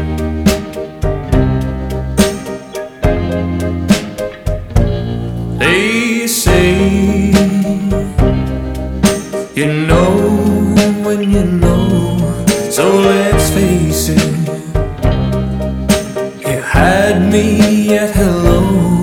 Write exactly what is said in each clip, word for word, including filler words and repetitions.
They say you know when you know, so let's face it. You had me at hello.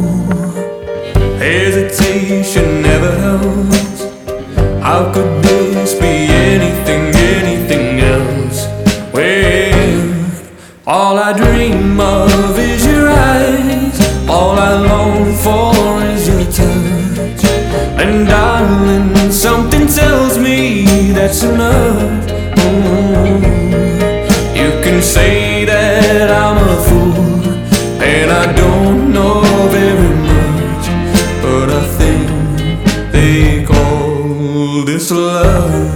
Hesitation never helps. How could this be anything, anything else? Well, all I dream of is your eyes. All I long for is your touch. And darling, something tells me that's enough. Mm-hmm. You can say that I'm a fool and I don't know very much, but I think they call this love.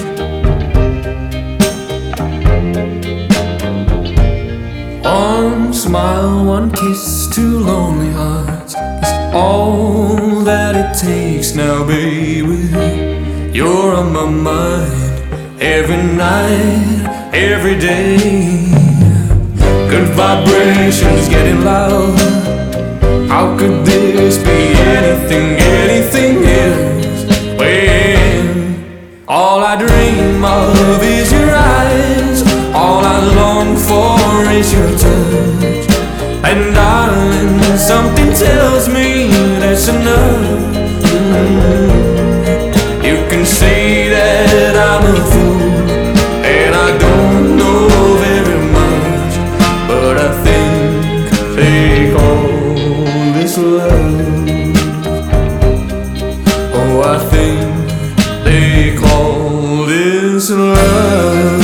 One smile, one kiss, two lonely hearts is all that it takes now, baby. You're on my mind every night, every day. Good vibrations getting loud. How could this be anything, anything else? When all I dream of is your eyes, all I long for is your touch. And darling, something tells me that's enough. Mm-hmm. You can say that I'm a fool and I don't know very much, but I think they call this love. Oh, I think they call this love.